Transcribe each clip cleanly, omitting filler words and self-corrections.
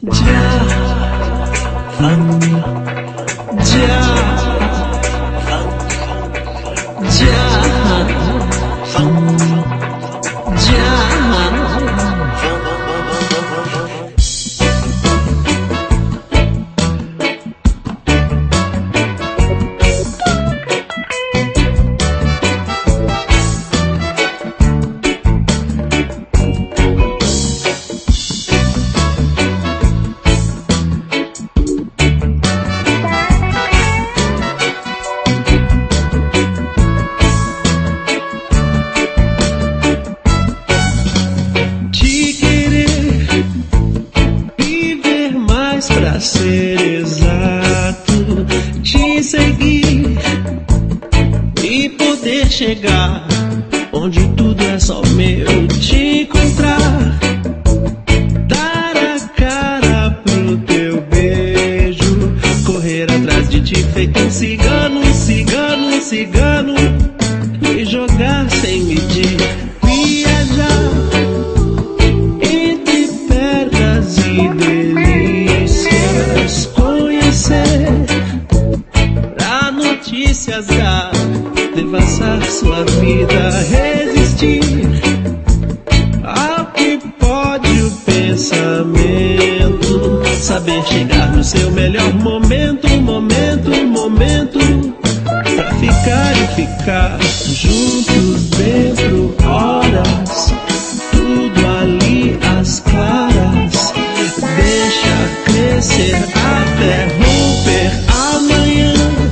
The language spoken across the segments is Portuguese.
Pra ser exato, te seguir e poder chegar onde tudo é só meu. Te encontrar, dar a cara pro teu beijo, correr atrás de ti feito um cigano, cigano, cigano, e jogar sem medir, viajar entre pernas e delícias, conhecer, pra notícias dar, devassar sua vida, resistir ao que pode o pensamento, saber chegar no seu melhor momento, momento, momento, pra ficar e ficar juntos dentro, horas, tudo ali às claras, deixa crescer até romper amanhã,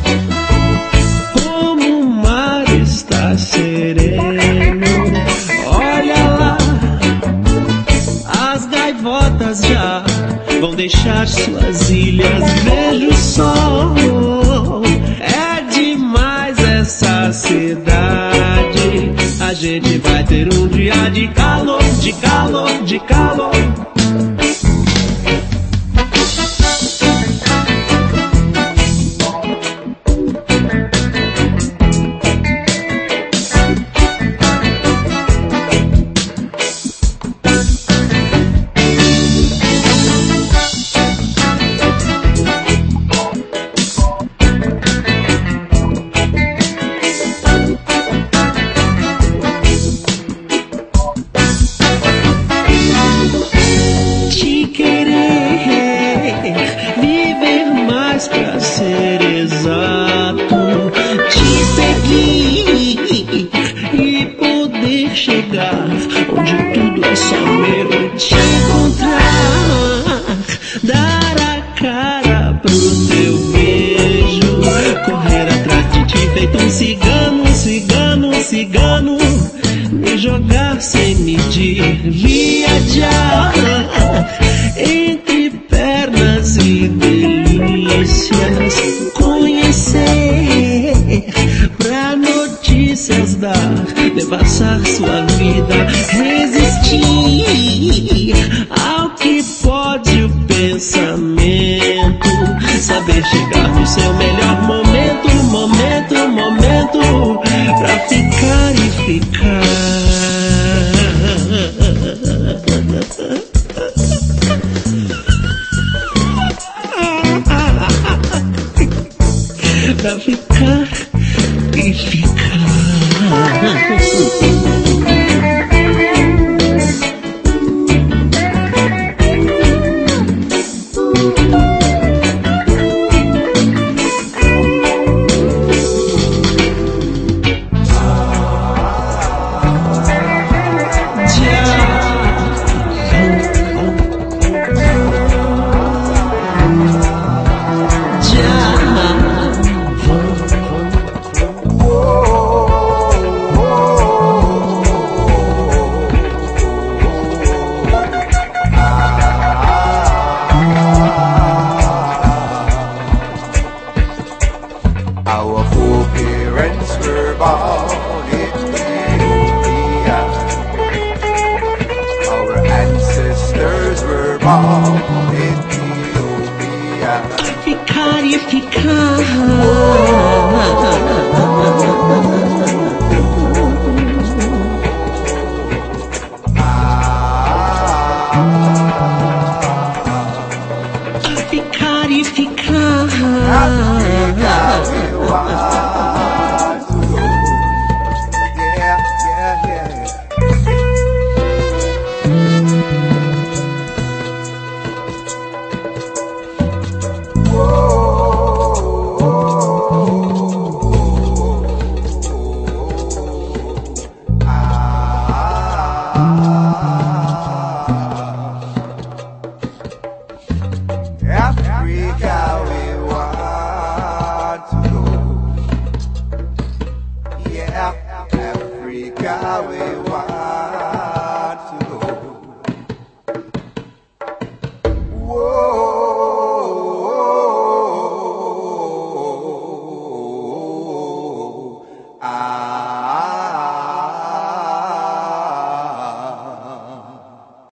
como o mar está sereno, olha lá, as gaivotas já vão deixar suas ilhas, vejo o sol, é demais essa cidade, a gente vai ter um dia de calor, de calor, de calor. Pra ser exato, te seguir e poder chegar onde tudo é só meu, te encontrar, dar a cara pro teu beijo, correr atrás de ti feito um cigano, cigano, cigano, me jogar sem medir, viajar entre pernas e delícias, conhecer, pra notícias dar, devassar sua vida, resistir ao que pode o pensamento, saber chegar no seu melhor momento, momento, momento, pra ficar e ficar. Pra ficar e ficar. Our foreparents were born in Ethiopia. Our ancestors were born in Ethiopia. Ficar e ficar.